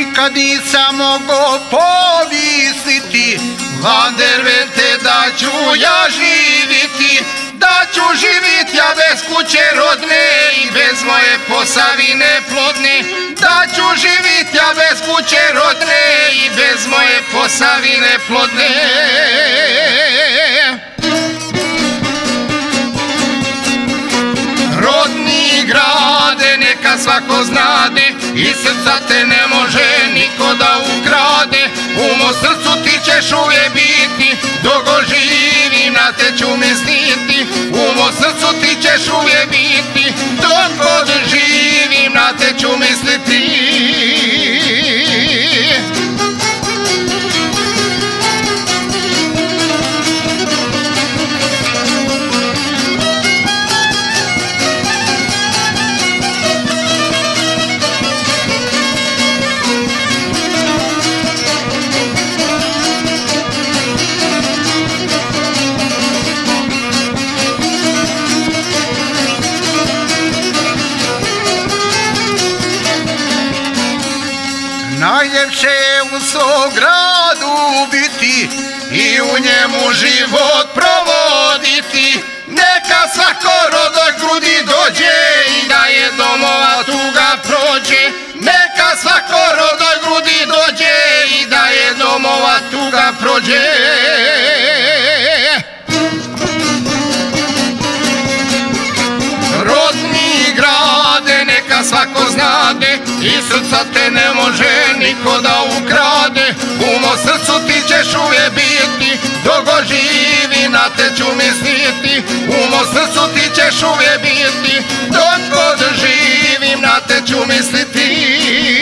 nikad nisam mogao povisiti, van drvete da ću ja živiti, da ću živit ja bez kuće rodne i bez moje Posavine plodne, da ću živit ja bez kuće rodne i bez moje Posavine plodne. Rodni grade, neka svako znade, iz srca te ne može niko da ukrade. U mom srcu ti ćeš uvijek biti, dok god živim na te ću misliti. U mom srcu ti ćeš uvijek biti, dok god živim na te ću misliti. Najljepše je u svom gradu biti i u njemu život provoditi. Neka svako rodoj grudi dođe i da je domova tuga prođe. Neka svako rodoj grudi dođe i da je domova tuga prođe. Rodni grade, neka svako znade, iz srca te ne može niko da ukrade. U mom srcu ti ćeš uvijek biti, dok god živim na te ću misliti. U mom srcu ti ćeš uvijek biti, dok god živim na te ću misliti.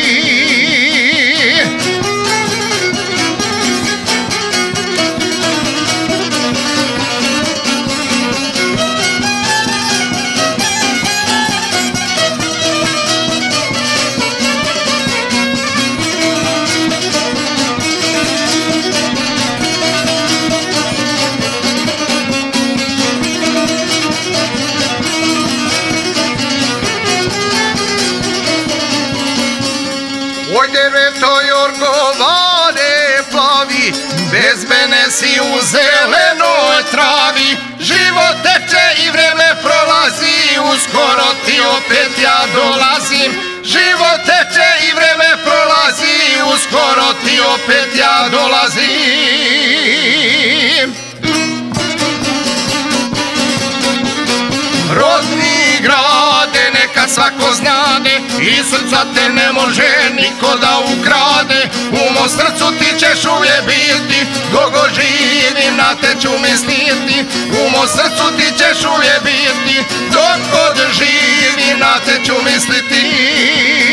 Oj drveto jorgovane plavi, bez mene si u zelenoj travi. Život teče i vreme prolazi, uskoro ti opet ja dolazim. Život teče i vreme prolazi, uskoro ti opet ja dolazim. Rodni grade, neka svako znade, iz srca te ne može niko da ukrade. U mom srcu ti ćeš uvijek biti, dok god živim na te ću misliti. U mom srcu ti ćeš uvijek biti, dok god živim na te ću misliti.